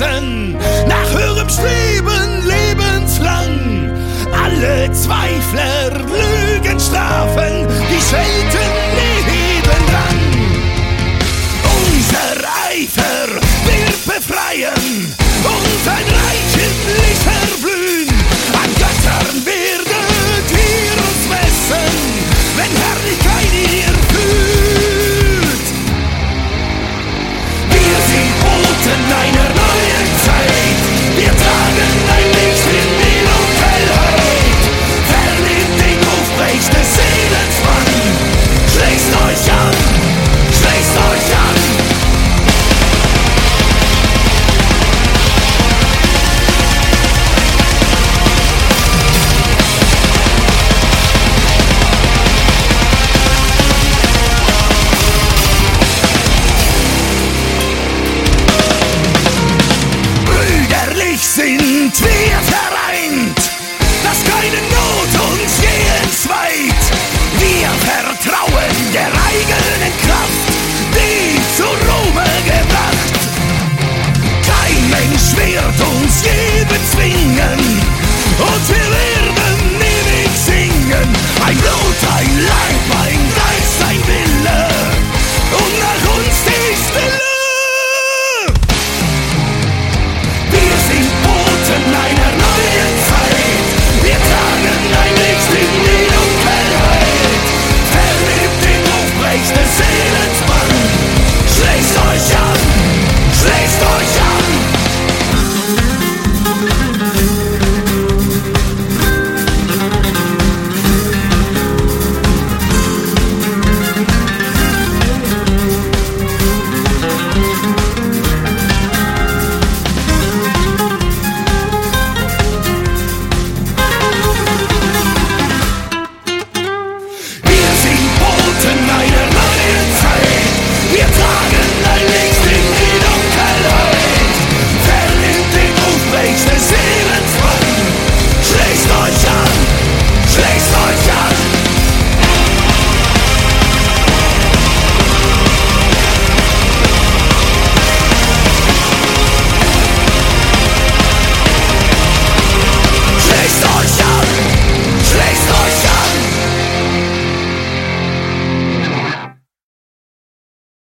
Essen, nach höherem Streben lebenslang. Alle Zweifler Lügen strafen, die Schelten nebendran. Unser Eifer wird befreien und ein Reich im Licht erblühen. An Göttern werdet ihr uns messen, wenn Herrlichkeit ihr fühlt. Wir sind Boten einer neuen Zeit, wir tragen ein Licht in die Dunkelheit. Vernehmt den Ruf des Seelens Mann, schließt euch an, schließt euch an. Sind wir